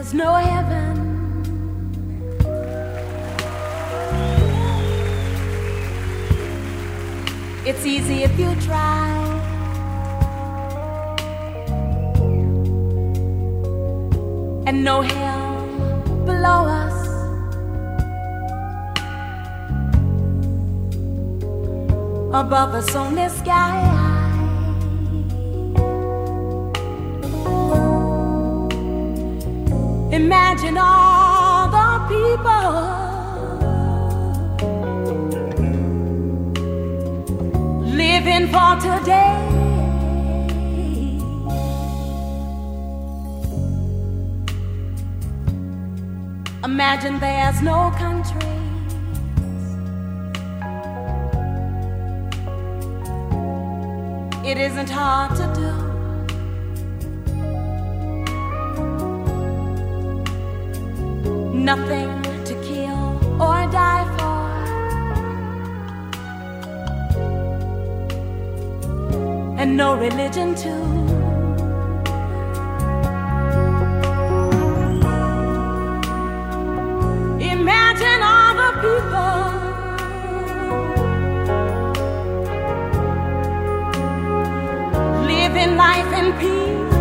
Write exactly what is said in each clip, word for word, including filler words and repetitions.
is no heaven. It's easy if you try. And no hell below us. Above us only sky high. Imagine all the people living for today. Imagine there's no countries. It isn't hard to do. Nothing to kill or die for. And no religion too. Imagine all the people living life in peace.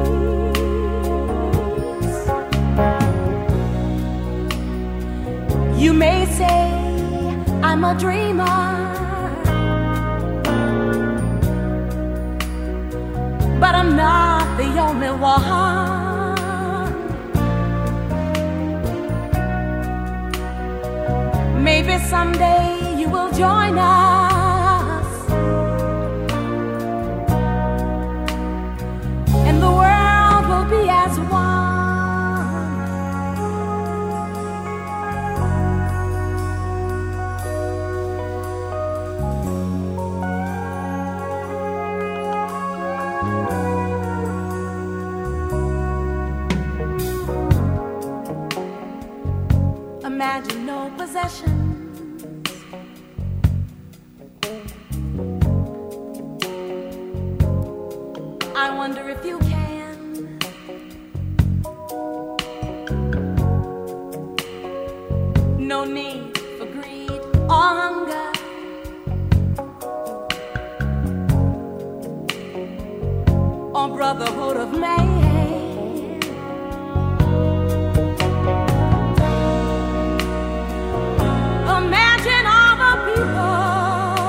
You may say I'm a dreamer, but I'm not the only one. Maybe someday you will join us, and the world will be as one. Imagine no possessions. I wonder if you can. No need for greed or hunger. Or brotherhood of man. Imagine all the people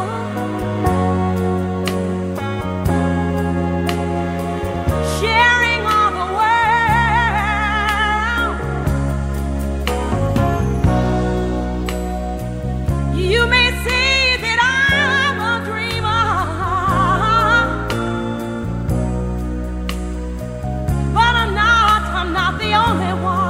sharing all the world. You may see that I'm a dreamer, but I'm not, I'm not the only one.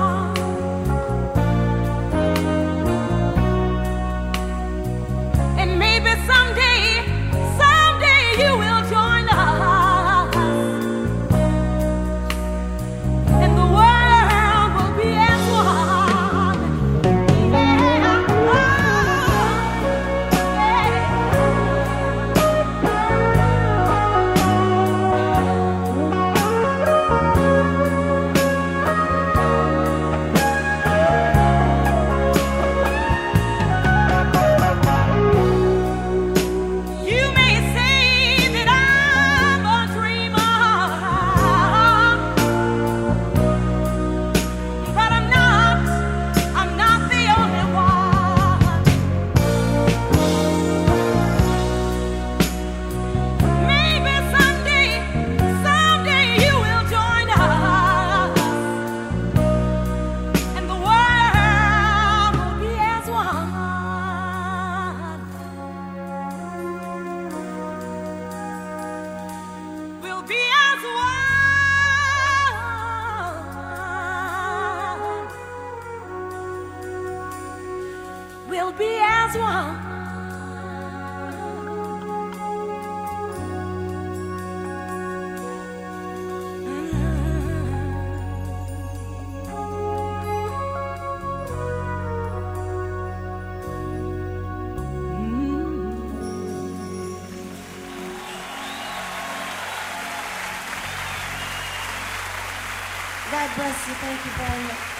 We'll be as one. That God bless you. Thank you very much.